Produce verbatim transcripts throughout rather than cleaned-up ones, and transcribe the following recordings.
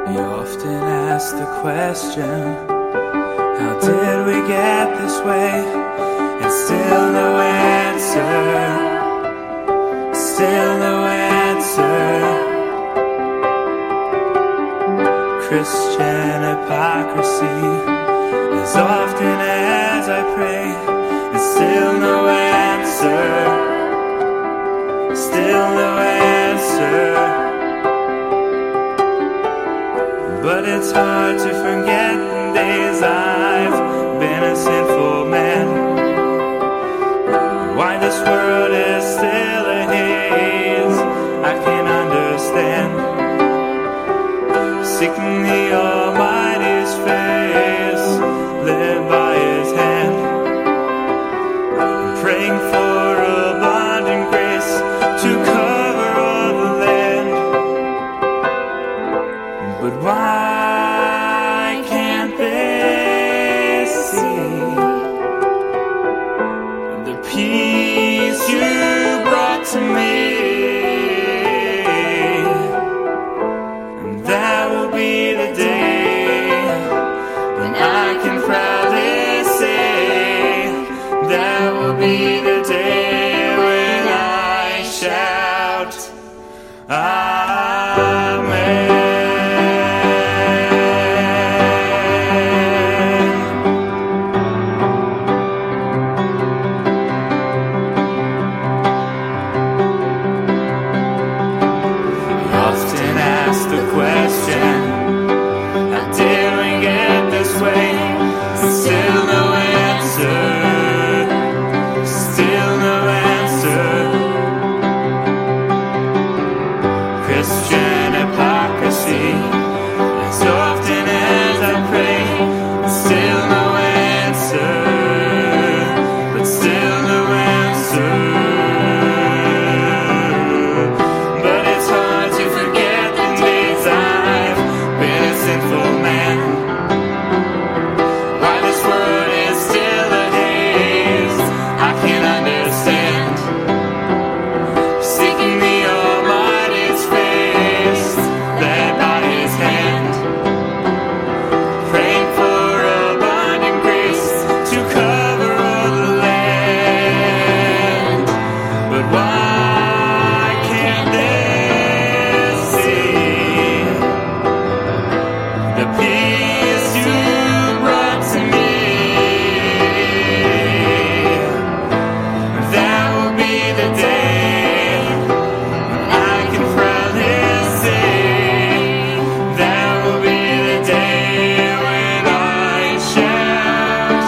You often ask the question, how did we get this way? And still no answer, still no answer. Christian hypocrisy, as often as I pray, and still no answer, still no answer. But it's hard to forget the days I've been a sinful man. Why this world is still a haze, I can't understand. Seeking the Almighty's face, led by His hand, praying for abundant grace to cover all the land. But why can't they see the peace you brought to me? And that will be the day when I can proudly say, that will be the day when I shout, Amen. Christian hypocrisy, as often as I pray, still no answer, but still no answer. But it's hard to forget the days I've been a sinful man. Why this world is still a haze, I can't understand. Seeking the Almighty's face, led by His hand, praying for abundant grace to cover all the land. But why can't they see the peace you brought to me? That will be the day I can proudly say, that will be the day when I shout,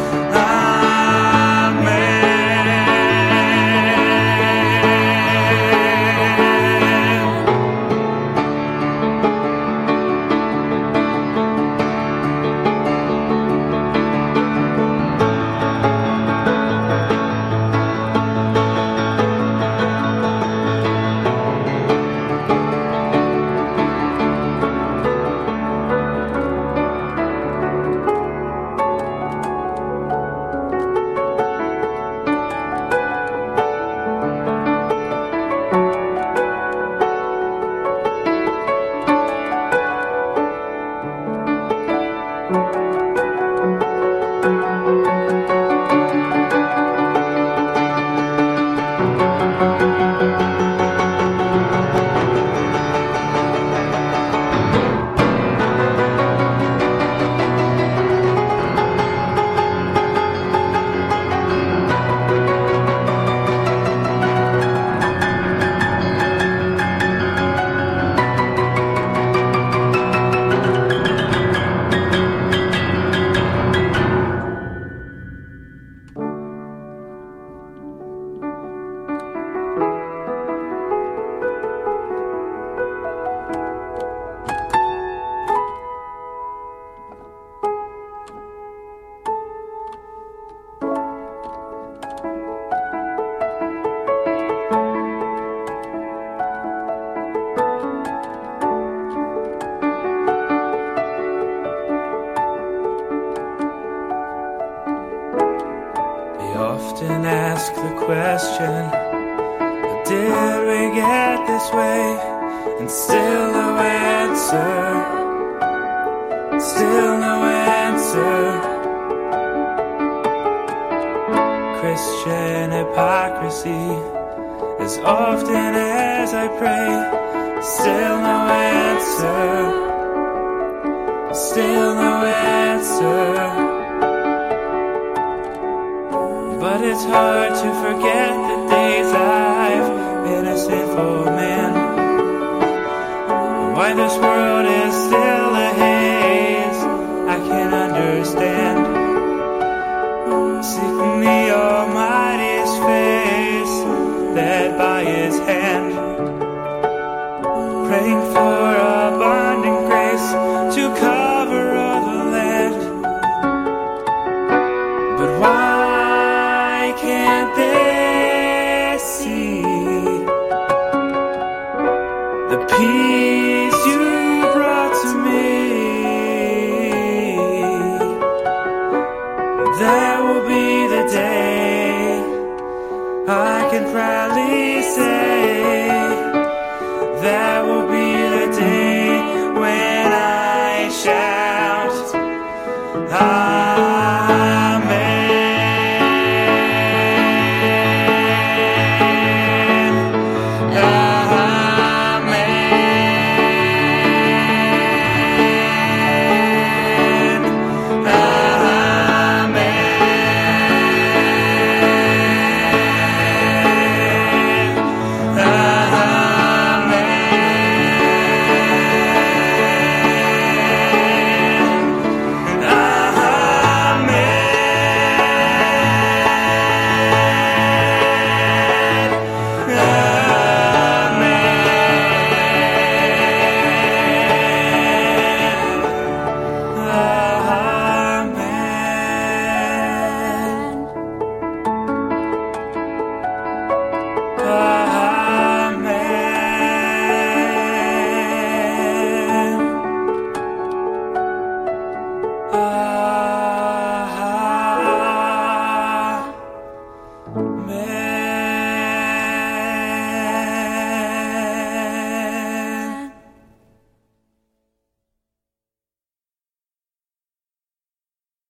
often ask the question, how did we get this way? And still no answer. hypocrisy. As often as I pray, still no answer, still no answer. But it's hard to forget the days I've been a sinful man. Why this world is still a haze, I can't understand. Seeking the Almighty's face, led by His hand.